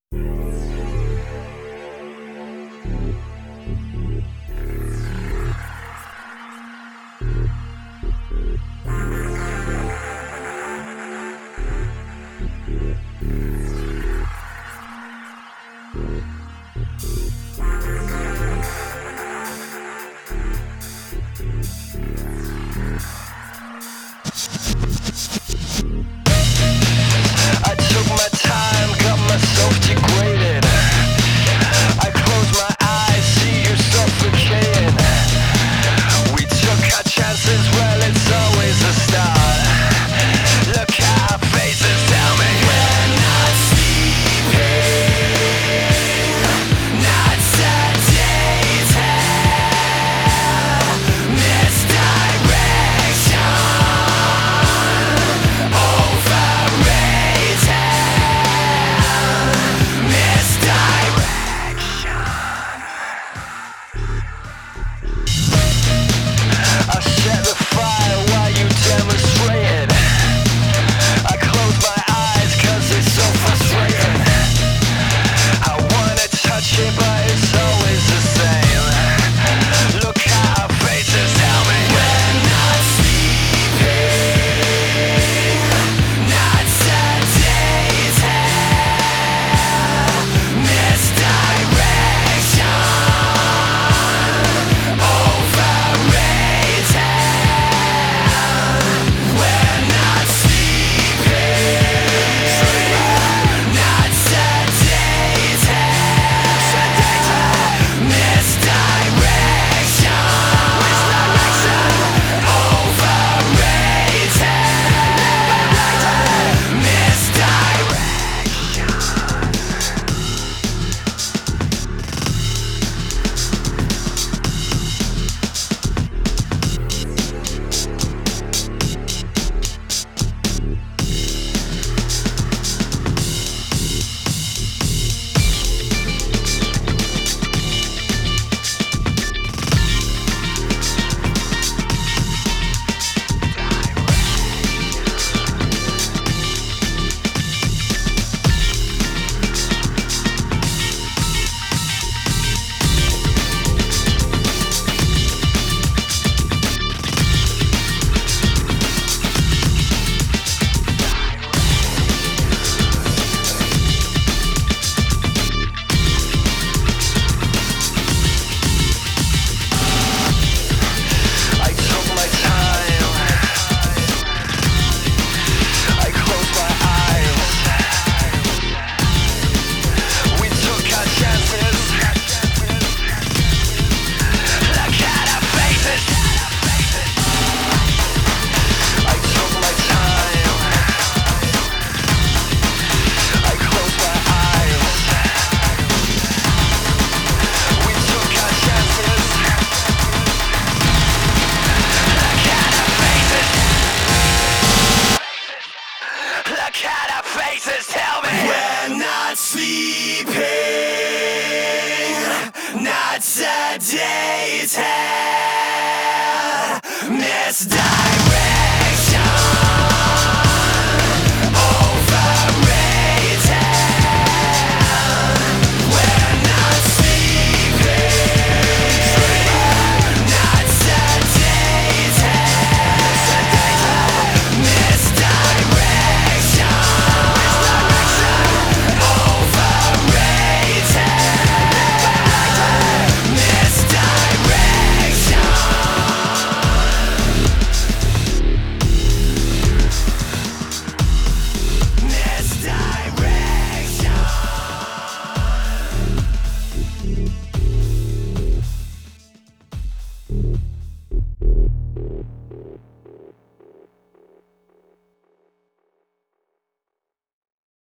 I took my time, got myself degraded. I close my eyes, see you suffocating. We took our chances, well it's always a start. Look at our faces, tell me we're not sleeping, not sedated. Misdirection, overrated. Misdirection. I set the fire while you demonstrated. I close my eyes cause it's so frustrating. I wanna touch it but it's always the same. Look at our faces, tell me we're not sleeping, not sedated. Misdirection, overrated. We're not sleeping, not sedated. Misdirection, overrated. I took my time, I closed my eyes. We took our chances. Look at our faces. I took my time, I closed my eyes. We took our chances. Look at our faces, tell me we're not sleeping, not sedated. Misdirection.